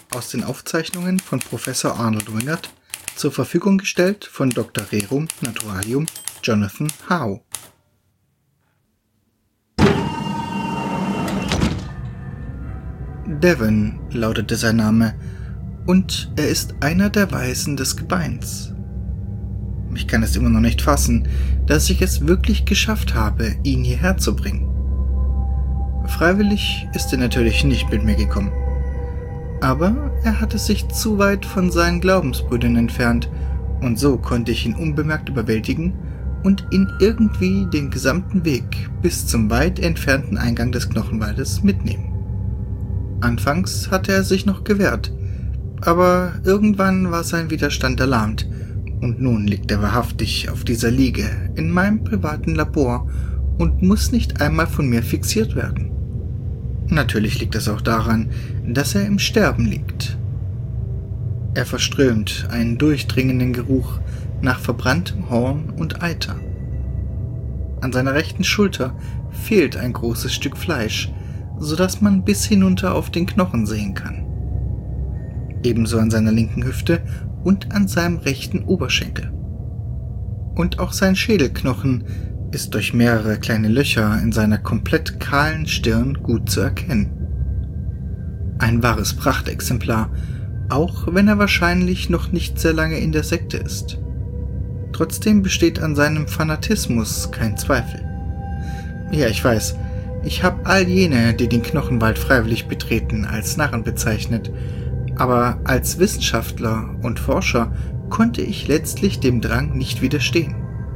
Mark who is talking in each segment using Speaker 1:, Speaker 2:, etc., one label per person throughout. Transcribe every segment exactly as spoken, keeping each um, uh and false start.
Speaker 1: aus den Aufzeichnungen von Professor Arnold Wingert, zur Verfügung gestellt von Doktor Rerum Naturalium Jonathan Howe. Devon lautete sein Name, und er ist einer der Weisen des Gebeins. Ich kann es immer noch nicht fassen, dass ich es wirklich geschafft habe, ihn hierher zu bringen. Freiwillig ist er natürlich nicht mit mir gekommen. Aber er hatte sich zu weit von seinen Glaubensbrüdern entfernt, und so konnte ich ihn unbemerkt überwältigen und ihn irgendwie den gesamten Weg bis zum weit entfernten Eingang des Knochenwaldes mitnehmen. Anfangs hatte er sich noch gewehrt, aber irgendwann war sein Widerstand erlahmt, und nun liegt er wahrhaftig auf dieser Liege in meinem privaten Labor und muss nicht einmal von mir fixiert werden. Natürlich liegt es auch daran, dass er im Sterben liegt. Er verströmt einen durchdringenden Geruch nach verbranntem Horn und Eiter. An seiner rechten Schulter fehlt ein großes Stück Fleisch, so dass man bis hinunter auf den Knochen sehen kann. Ebenso an seiner linken Hüfte und an seinem rechten Oberschenkel. Und auch sein Schädelknochen ist durch mehrere kleine Löcher in seiner komplett kahlen Stirn gut zu erkennen. Ein wahres Prachtexemplar, auch wenn er wahrscheinlich noch nicht sehr lange in der Sekte ist. Trotzdem besteht an seinem Fanatismus kein Zweifel. Ja, ich weiß, ich habe all jene, die den Knochenwald freiwillig betreten, als Narren bezeichnet, aber als Wissenschaftler und Forscher konnte ich letztlich dem Drang nicht widerstehen.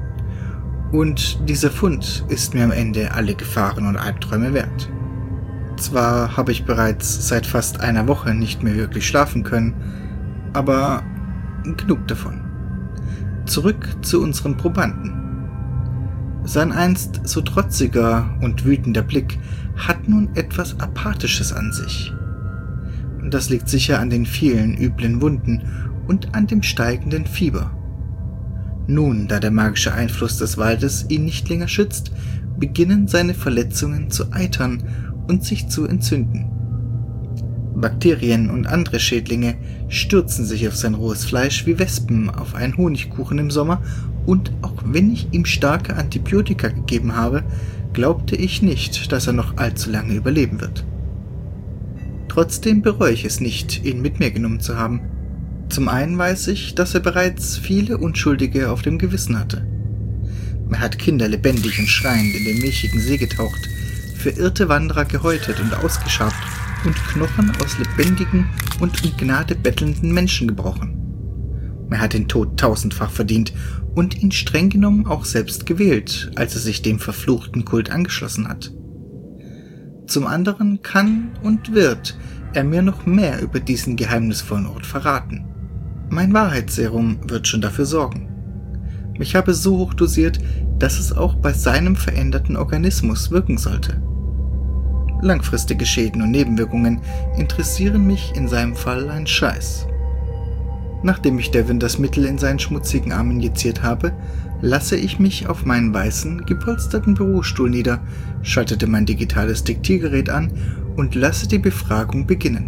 Speaker 1: Und dieser Fund ist mir am Ende alle Gefahren und Albträume wert. Zwar habe ich bereits seit fast einer Woche nicht mehr wirklich schlafen können, aber genug davon. Zurück zu unseren Probanden. Sein einst so trotziger und wütender Blick hat nun etwas Apathisches an sich. Das liegt sicher an den vielen üblen Wunden und an dem steigenden Fieber. Nun, da der magische Einfluss des Waldes ihn nicht länger schützt, beginnen seine Verletzungen zu eitern und sich zu entzünden. Bakterien und andere Schädlinge stürzen sich auf sein rohes Fleisch wie Wespen auf einen Honigkuchen im Sommer, und auch wenn ich ihm starke Antibiotika gegeben habe, glaubte ich nicht, dass er noch allzu lange überleben wird. Trotzdem bereue ich es nicht, ihn mit mir genommen zu haben. Zum einen weiß ich, dass er bereits viele Unschuldige auf dem Gewissen hatte. Er hat Kinder lebendig und schreiend in den milchigen See getaucht, verirrte Wanderer gehäutet und ausgeschabt und Knochen aus lebendigen und um Gnade bettelnden Menschen gebrochen. Er hat den Tod tausendfach verdient und ihn streng genommen auch selbst gewählt, als er sich dem verfluchten Kult angeschlossen hat. Zum anderen kann und wird er mir noch mehr über diesen geheimnisvollen Ort verraten. Mein Wahrheitsserum wird schon dafür sorgen. Ich habe so hoch dosiert, dass es auch bei seinem veränderten Organismus wirken sollte. Langfristige Schäden und Nebenwirkungen interessieren mich in seinem Fall ein Scheiß. Nachdem ich Devon das Mittel in seinen schmutzigen Arm injiziert habe, lasse ich mich auf meinen weißen, gepolsterten Bürostuhl nieder, schaltete mein digitales Diktiergerät an und lasse die Befragung beginnen.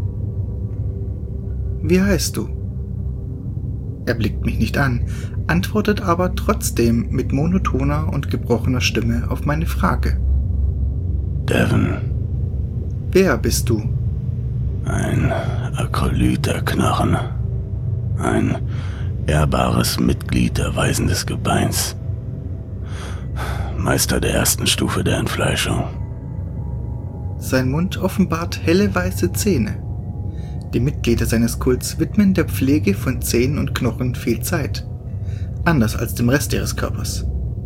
Speaker 1: Wie heißt du? Er blickt mich nicht an, antwortet aber trotzdem mit monotoner und gebrochener Stimme auf meine Frage.
Speaker 2: Devon.
Speaker 1: Wer bist du?
Speaker 2: Ein Akolyt der Knochen. Ein ehrbares Mitglied der Weisen des Gebeins. Meister der ersten Stufe der Entfleischung.
Speaker 1: Sein Mund offenbart helle weiße Zähne. Die Mitglieder seines Kults widmen der Pflege von Zähnen und Knochen viel Zeit. Anders als dem Rest ihres Körpers.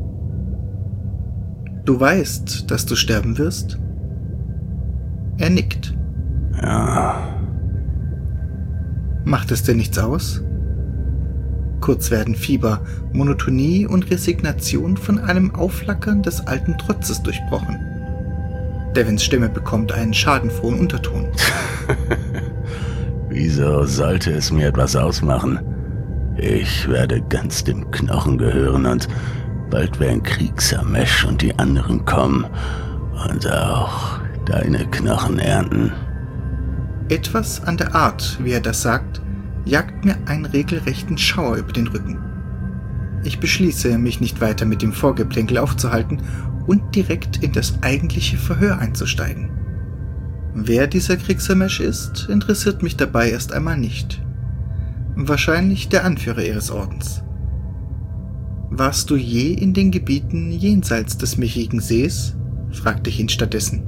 Speaker 1: Du weißt, dass du sterben wirst? Er nickt.
Speaker 2: Ja.
Speaker 1: Macht es dir nichts aus? Kurz werden Fieber, Monotonie und Resignation von einem Aufflackern des alten Trotzes durchbrochen. Devons Stimme bekommt einen schadenfrohen Unterton.
Speaker 2: Wieso sollte es mir etwas ausmachen? Ich werde ganz dem Knochen gehören und bald werden Kriegsamesh und die anderen kommen und auch deine Knochen ernten.
Speaker 1: Etwas an der Art, wie er das sagt, jagt mir einen regelrechten Schauer über den Rücken. Ich beschließe, mich nicht weiter mit dem Vorgeplänkel aufzuhalten und direkt in das eigentliche Verhör einzusteigen. Wer dieser Krixamesh ist, interessiert mich dabei erst einmal nicht. Wahrscheinlich der Anführer ihres Ordens. Warst du je in den Gebieten jenseits des Michigen Sees? Fragte ich ihn stattdessen.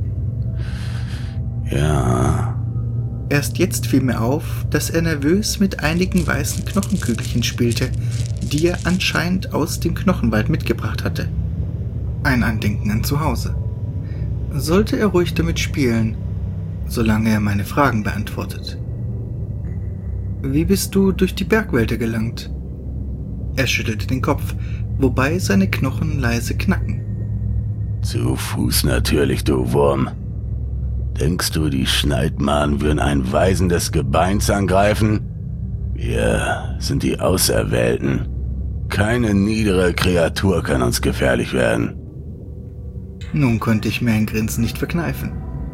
Speaker 2: Ja.
Speaker 1: Erst jetzt fiel mir auf, dass er nervös mit einigen weißen Knochenkügelchen spielte, die er anscheinend aus dem Knochenwald mitgebracht hatte. Ein Andenken an zu Hause. Sollte er ruhig damit spielen, solange er meine Fragen beantwortet. Wie bist du durch die Bergwälder gelangt? Er schüttelte den Kopf, wobei seine Knochen leise knacken.
Speaker 2: Zu Fuß natürlich, du Wurm. Denkst du, die Schneidmaden würden ein Weisen des Gebeins angreifen? Wir sind die Auserwählten. Keine niedere Kreatur kann uns gefährlich werden.
Speaker 1: Nun konnte ich mir ein Grinsen nicht verkneifen.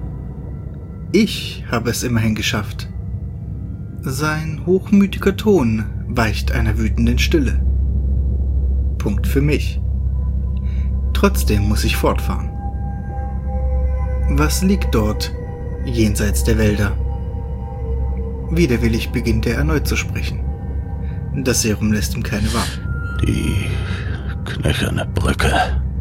Speaker 1: Ich habe es immerhin geschafft. Sein hochmütiger Ton weicht einer wütenden Stille. Punkt für mich. Trotzdem muss ich fortfahren. Was liegt dort, jenseits der Wälder? Widerwillig beginnt er erneut zu sprechen. Das Serum lässt ihm keine Wahl.
Speaker 2: Die knöcherne Brücke.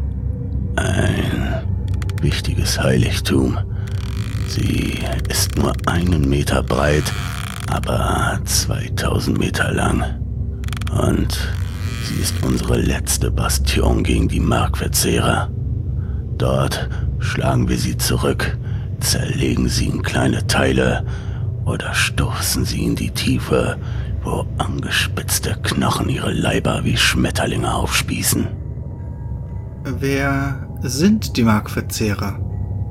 Speaker 2: Ein wichtiges Heiligtum. Sie ist nur einen Meter breit, aber zweitausend Meter lang. Und sie ist unsere letzte Bastion gegen die Markverzehrer. Dort schlagen wir sie zurück, zerlegen sie in kleine Teile oder stoßen sie in die Tiefe, wo angespitzte Knochen ihre Leiber wie Schmetterlinge aufspießen.
Speaker 1: Wer sind die Markverzehrer?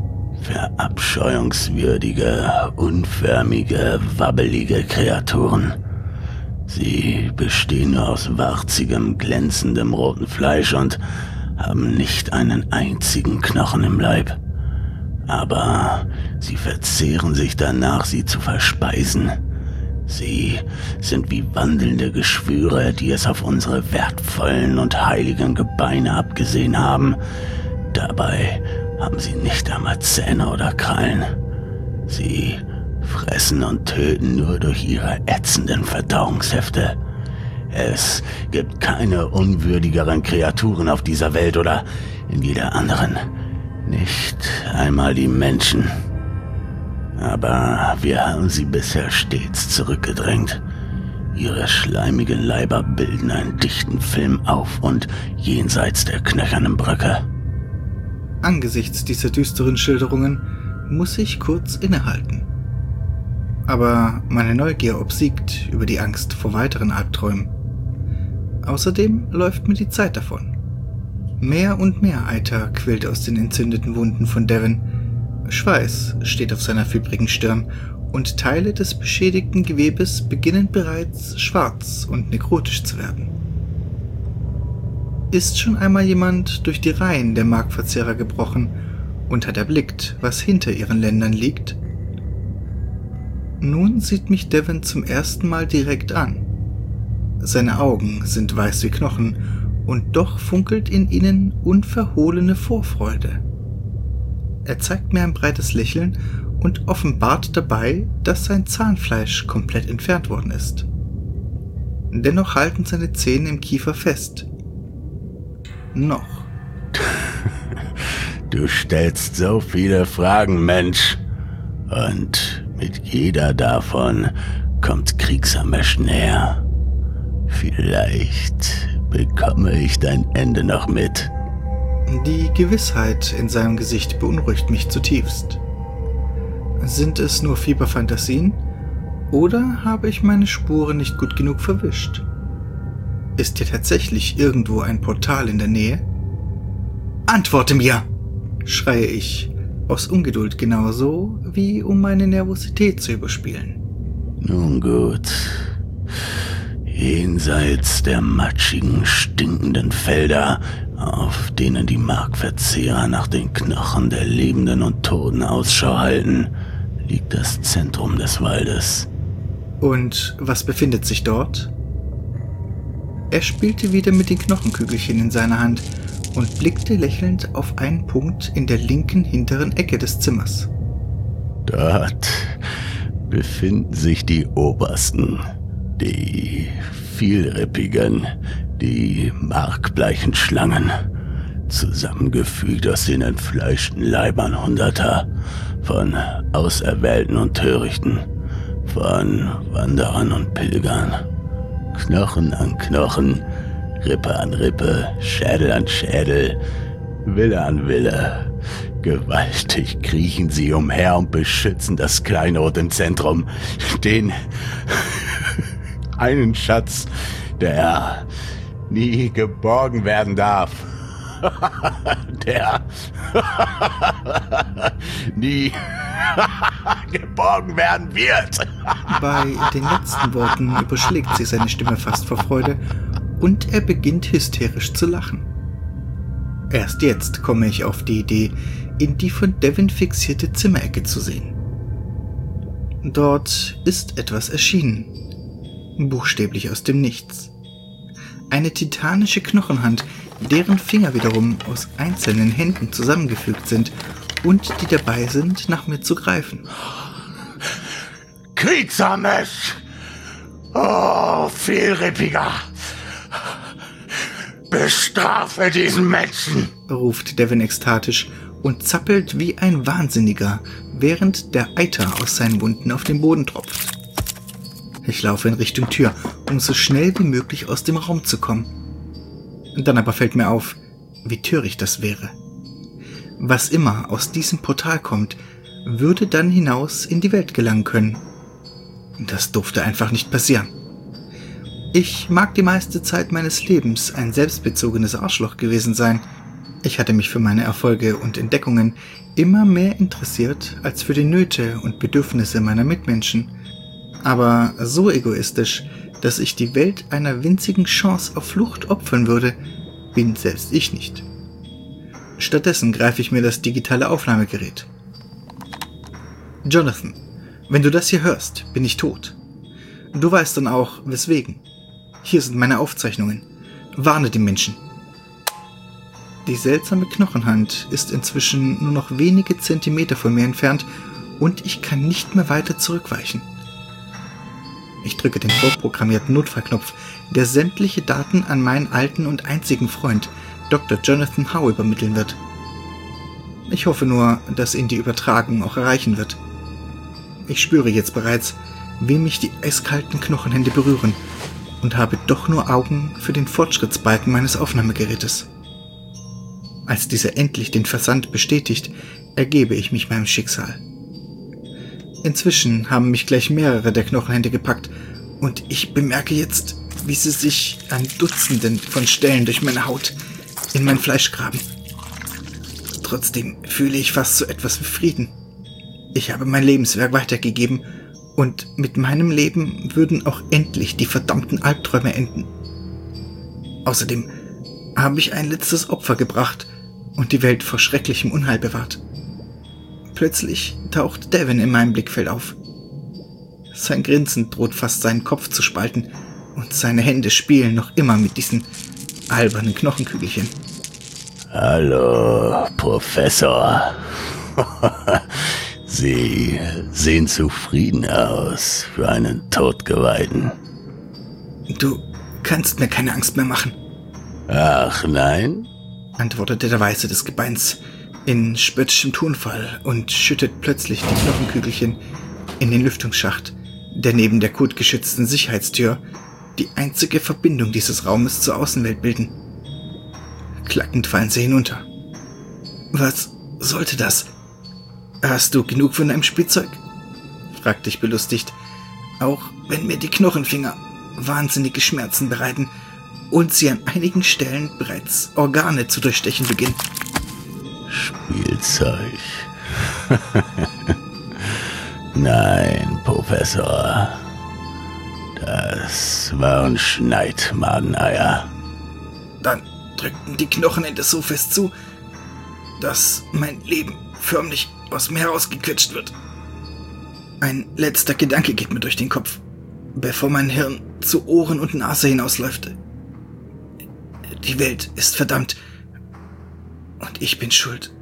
Speaker 2: Verabscheuungswürdige, unförmige, wabbelige Kreaturen. Sie bestehen nur aus warzigem, glänzendem roten Fleisch und haben nicht einen einzigen Knochen im Leib. Aber sie verzehren sich danach, sie zu verspeisen. Sie sind wie wandelnde Geschwüre, die es auf unsere wertvollen und heiligen Gebeine abgesehen haben. Dabei haben sie nicht einmal Zähne oder Krallen. Sie fressen und töten nur durch ihre ätzenden Verdauungshäfte. Es gibt keine unwürdigeren Kreaturen auf dieser Welt oder in jeder anderen. Nicht einmal die Menschen. Aber wir haben sie bisher stets zurückgedrängt. Ihre schleimigen Leiber bilden einen dichten Film auf und jenseits der knöchernen Brücke.
Speaker 1: Angesichts dieser düsteren Schilderungen muss ich kurz innehalten. Aber meine Neugier obsiegt über die Angst vor weiteren Albträumen. Außerdem läuft mir die Zeit davon. Mehr und mehr Eiter quillt aus den entzündeten Wunden von Devon. Schweiß steht auf seiner fiebrigen Stirn und Teile des beschädigten Gewebes beginnen bereits schwarz und nekrotisch zu werden. Ist schon einmal jemand durch die Reihen der Markverzehrer gebrochen und hat erblickt, was hinter ihren Ländern liegt? Nun sieht mich Devon zum ersten Mal direkt an. Seine Augen sind weiß wie Knochen und doch funkelt in ihnen unverhohlene Vorfreude. Er zeigt mir ein breites Lächeln und offenbart dabei, dass sein Zahnfleisch komplett entfernt worden ist. Dennoch halten seine Zähne im Kiefer fest. Noch.
Speaker 2: Du stellst so viele Fragen, Mensch. Und mit jeder davon kommt Krixamesh näher. Vielleicht bekomme ich dein Ende noch mit.
Speaker 1: Die Gewissheit in seinem Gesicht beunruhigt mich zutiefst. Sind es nur Fieberfantasien oder habe ich meine Spuren nicht gut genug verwischt? Ist hier tatsächlich irgendwo ein Portal in der Nähe? Antworte mir! Schreie ich, aus Ungeduld genauso, wie um meine Nervosität zu überspielen.
Speaker 2: Nun gut. Jenseits der matschigen, stinkenden Felder, auf denen die Markverzehrer nach den Knochen der Lebenden und Toten Ausschau halten, liegt das Zentrum des Waldes.
Speaker 1: Und was befindet sich dort? Er spielte wieder mit den Knochenkügelchen in seiner Hand und blickte lächelnd auf einen Punkt in der linken hinteren Ecke des Zimmers.
Speaker 2: Dort befinden sich die Obersten, die vielrippigen, die markbleichen Schlangen, zusammengefügt aus den entfleischten Leibern Hunderter von Auserwählten und Törichten, von Wanderern und Pilgern. Knochen an Knochen, Rippe an Rippe, Schädel an Schädel, Wille an Wille. Gewaltig kriechen sie umher und beschützen das Kleinod im Zentrum, den einen Schatz, der nie geborgen werden darf. Der nie geborgen werden wird.
Speaker 1: Bei den letzten Worten überschlägt sich seine Stimme fast vor Freude und er beginnt hysterisch zu lachen. Erst jetzt komme ich auf die Idee, in die von Devin fixierte Zimmerecke zu sehen. Dort ist etwas erschienen, buchstäblich aus dem Nichts. Eine titanische Knochenhand, deren Finger wiederum aus einzelnen Händen zusammengefügt sind und die dabei sind, nach mir zu greifen.
Speaker 2: Kriegsames! Oh, vielrippiger! Bestrafe diesen Menschen!
Speaker 1: Ruft Devin ekstatisch und zappelt wie ein Wahnsinniger, während der Eiter aus seinen Wunden auf den Boden tropft. Ich laufe in Richtung Tür, um so schnell wie möglich aus dem Raum zu kommen. Dann aber fällt mir auf, wie töricht das wäre. Was immer aus diesem Portal kommt, würde dann hinaus in die Welt gelangen können. Das durfte einfach nicht passieren. Ich mag die meiste Zeit meines Lebens ein selbstbezogenes Arschloch gewesen sein. Ich hatte mich für meine Erfolge und Entdeckungen immer mehr interessiert als für die Nöte und Bedürfnisse meiner Mitmenschen. Aber so egoistisch, dass ich die Welt einer winzigen Chance auf Flucht opfern würde, bin selbst ich nicht. Stattdessen greife ich mir das digitale Aufnahmegerät. Jonathan, wenn du das hier hörst, bin ich tot. Du weißt dann auch, weswegen. Hier sind meine Aufzeichnungen. Warne die Menschen. Die seltsame Knochenhand ist inzwischen nur noch wenige Zentimeter von mir entfernt und ich kann nicht mehr weiter zurückweichen. Ich drücke den vorprogrammierten Notfallknopf, der sämtliche Daten an meinen alten und einzigen Freund, Doktor Jonathan Howe, übermitteln wird. Ich hoffe nur, dass ihn die Übertragung auch erreichen wird. Ich spüre jetzt bereits, wie mich die eiskalten Knochenhände berühren und habe doch nur Augen für den Fortschrittsbalken meines Aufnahmegerätes. Als dieser endlich den Versand bestätigt, ergebe ich mich meinem Schicksal. Inzwischen haben mich gleich mehrere der Knochenhände gepackt und ich bemerke jetzt, wie sie sich an Dutzenden von Stellen durch meine Haut in mein Fleisch graben. Trotzdem fühle ich fast so etwas wie Frieden. Ich habe mein Lebenswerk weitergegeben und mit meinem Leben würden auch endlich die verdammten Albträume enden. Außerdem habe ich ein letztes Opfer gebracht und die Welt vor schrecklichem Unheil bewahrt. Plötzlich taucht Devin in meinem Blickfeld auf. Sein Grinsen droht fast seinen Kopf zu spalten und seine Hände spielen noch immer mit diesen albernen Knochenkügelchen.
Speaker 2: Hallo, Professor. Sie sehen zufrieden aus für einen Todgeweihten.
Speaker 1: Du kannst mir keine Angst mehr machen.
Speaker 2: Ach nein?
Speaker 1: Antwortete der Weiße des Gebeins in spöttischem Tonfall und schüttet plötzlich die Knochenkügelchen in den Lüftungsschacht, der neben der kotgeschützten Sicherheitstür die einzige Verbindung dieses Raumes zur Außenwelt bilden. Klackend fallen sie hinunter. Was sollte das? Hast du genug von deinem Spielzeug? Fragte ich belustigt, auch wenn mir die Knochenfinger wahnsinnige Schmerzen bereiten und sie an einigen Stellen bereits Organe zu durchstechen beginnen.
Speaker 2: Spielzeug? Nein, Professor. Das waren Schneidmadeneier.
Speaker 1: Dann drückten die Knochenhände so fest zu, dass mein Leben förmlich aus mir herausgequetscht wird. Ein letzter Gedanke geht mir durch den Kopf, bevor mein Hirn zu Ohren und Nase hinausläuft. Die Welt ist verdammt und ich bin schuld.